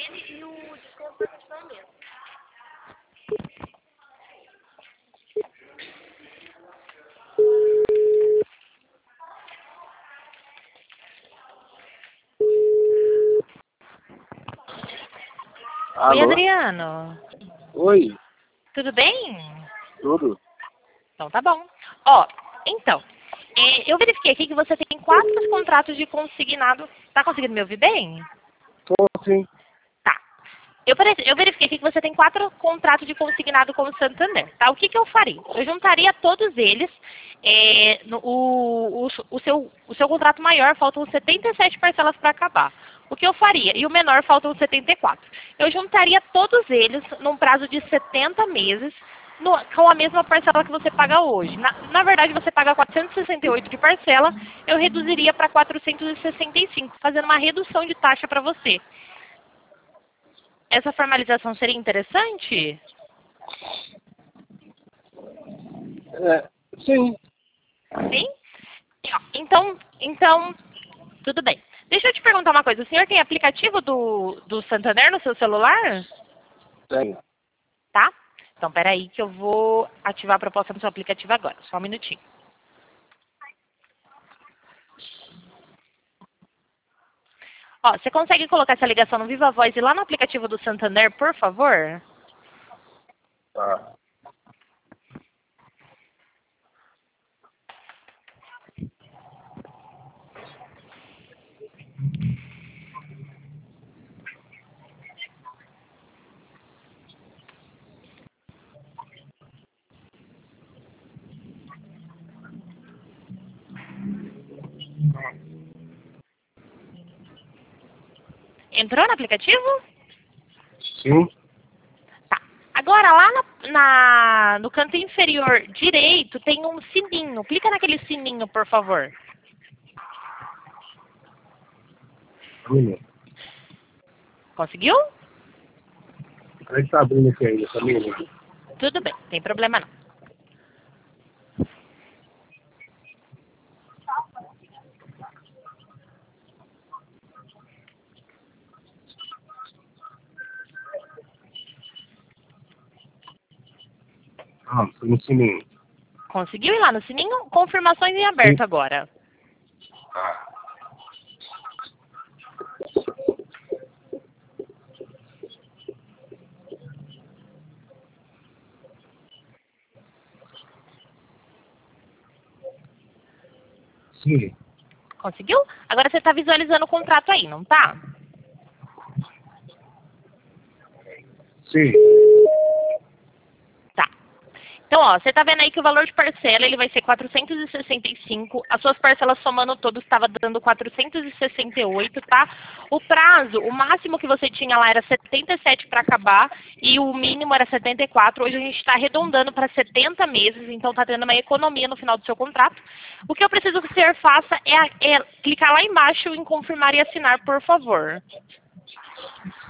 dele e o desconto vai continuar o mesmo. Alô? Oi, Adriano. Oi, Tudo bem? tudo? Então tá bom. Ó, então, eu verifiquei aqui que você tem 4 contratos de consignado. Tá conseguindo me ouvir bem? Tô sim. Tá. Eu verifiquei aqui que você tem 4 contratos de consignado com o Santander, tá? O que eu faria? Eu juntaria todos eles. O seu contrato maior faltam 77 parcelas para acabar. O que eu faria? E o menor faltam 74. Eu juntaria todos eles num prazo de 70 meses com a mesma parcela que você paga hoje. Na verdade, você paga 468 de parcela, eu reduziria para 465, fazendo uma redução de taxa para você. Essa formalização seria interessante? Sim. Sim? Então, tudo bem. Deixa eu te perguntar uma coisa. O senhor tem aplicativo do Santander no seu celular? Tenho. Tá? Então, peraí que eu vou ativar a proposta no seu aplicativo agora. Só um minutinho. Ó, você consegue colocar essa ligação no Viva Voz e lá no aplicativo do Santander, por favor? Tá. Entrou no aplicativo? Sim. Tá. Agora, lá no canto inferior direito tem um sininho. Clica naquele sininho, por favor. Um minuto. Conseguiu? Aí tá abrindo aqui ainda, família. Tudo bem, tem problema não. Ah, foi no sininho. Conseguiu ir lá no sininho? Confirmações em aberto agora. Tá. Sim. Conseguiu? Agora você está visualizando o contrato aí, não tá? Sim. Tá. Então, ó, você tá vendo aí que o valor de parcela ele vai ser 465. As suas parcelas somando todos estava dando 468, tá? O prazo, o máximo que você tinha lá era 77 para acabar e o mínimo era 74. Hoje a gente está arredondando para 70 meses, então tá tendo uma economia no final do seu contrato. O que eu preciso que o senhor faça é clicar lá embaixo em confirmar e assinar, por favor.